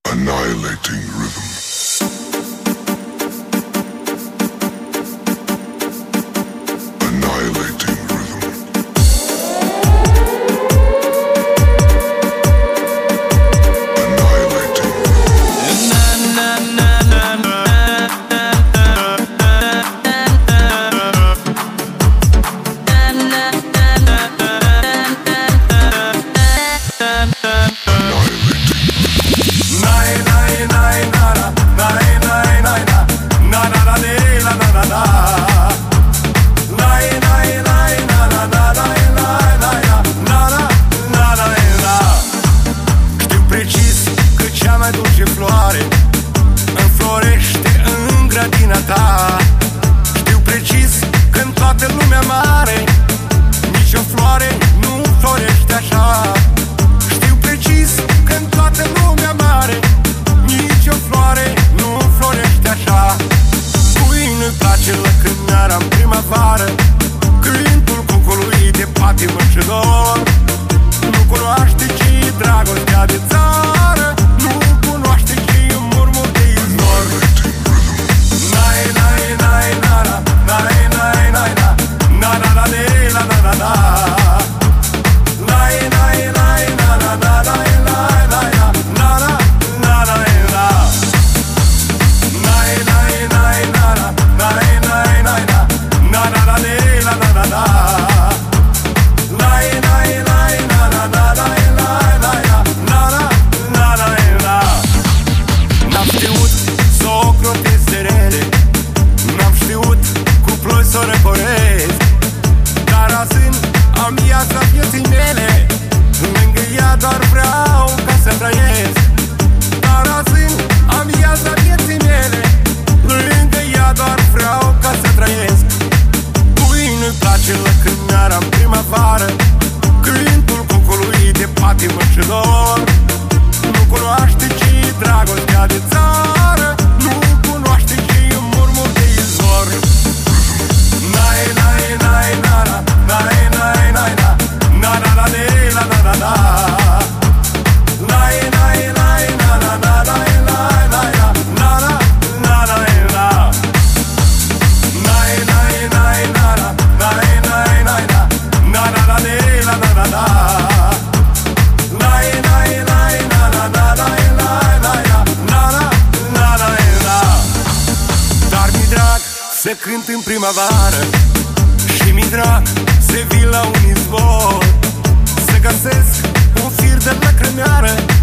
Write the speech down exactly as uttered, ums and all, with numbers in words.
Annihilating rhythm. Annihilating rhythm. Annihilating rhythm. Na na na na na. Știu precis că în toată lumea mare nici o floare nu florește așa. Știu precis că în toată lumea mare nici o floare nu florește așa. Cui nu-i place lăcrămiara în primăvară, cântul cucului de patimă și dor. Nu cunoaște ce-i dragostea de țară, nu cunoaște ce-i murmur de izvor. Dar azi am viața vieții mele, lângă ea doar vreau ca să trăiesc. Dar azi am viața vieții mele, lângă ea doar vreau ca să trăiesc. Cui nu-i place lăcrămiara în primăvară, cântul cucului de patimă și dor. Nu cunoaște ce-i dragostea de țară, nu cunoaște ce-i murmur de izvor. Să cânt în primăvară și mi drag să vii la un izvor, să găsesc un fir de lăcrămiară